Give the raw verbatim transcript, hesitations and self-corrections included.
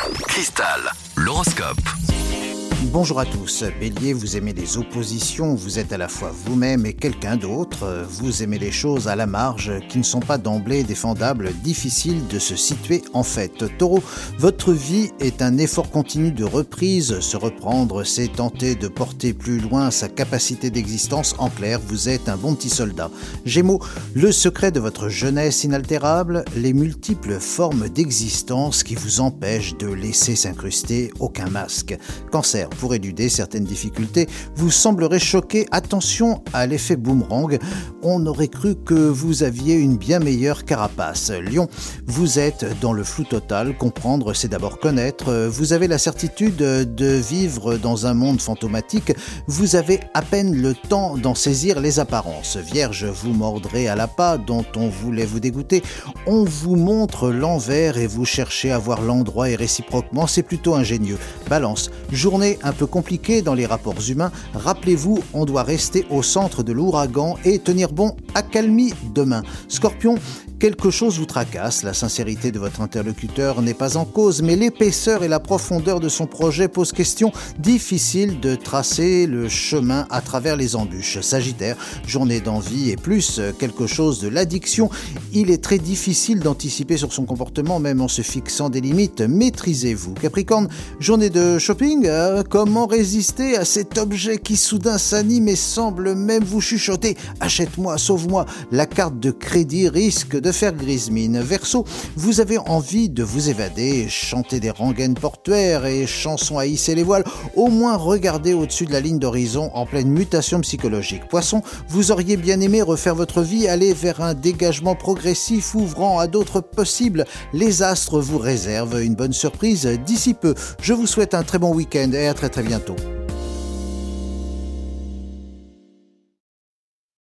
Cristal, l'horoscope. Bonjour à tous, Bélier, vous aimez les oppositions, vous êtes à la fois vous-même et quelqu'un d'autre, vous aimez les choses à la marge qui ne sont pas d'emblée défendables, difficile de se situer en fait. Taureau, votre vie est un effort continu de reprise, se reprendre, c'est tenter de porter plus loin sa capacité d'existence, en clair, vous êtes un bon petit soldat. Gémeaux, le secret de votre jeunesse inaltérable, les multiples formes d'existence qui vous empêchent de laisser s'incruster aucun masque. Cancer, pour éluder certaines difficultés, vous semblerez choqué. Attention à l'effet boomerang. On aurait cru que vous aviez une bien meilleure carapace. Lion, vous êtes dans le flou total. Comprendre, c'est d'abord connaître. Vous avez la certitude de vivre dans un monde fantomatique. Vous avez à peine le temps d'en saisir les apparences. Vierge, vous mordrez à l'appât dont on voulait vous dégoûter. On vous montre l'envers et vous cherchez à voir l'endroit et réciproquement. C'est plutôt ingénieux. Balance, journée un peu compliqué dans les rapports humains, rappelez-vous, on doit rester au centre de l'ouragan et tenir bon, accalmie demain. Scorpion, quelque chose vous tracasse, la sincérité de votre interlocuteur n'est pas en cause, mais l'épaisseur et la profondeur de son projet posent question, difficile de tracer le chemin à travers les embûches. Sagittaire, journée d'envie et plus quelque chose de l'addiction, il est très difficile d'anticiper sur son comportement, même en se fixant des limites, maîtrisez-vous. Capricorne, journée de shopping, euh, comment résister à cet objet qui soudain s'anime et semble même vous chuchoter « Achète-moi, sauve-moi ». La carte de crédit risque de faire grise mine. Verseau, vous avez envie de vous évader, chanter des rengaines portuaires et chansons à hisser les voiles, au moins regardez au-dessus de la ligne d'horizon en pleine mutation psychologique. Poisson, vous auriez bien aimé refaire votre vie, aller vers un dégagement progressif ouvrant à d'autres possibles. Les astres vous réservent une bonne surprise d'ici peu. Je vous souhaite un très bon week-end et à très très bientôt.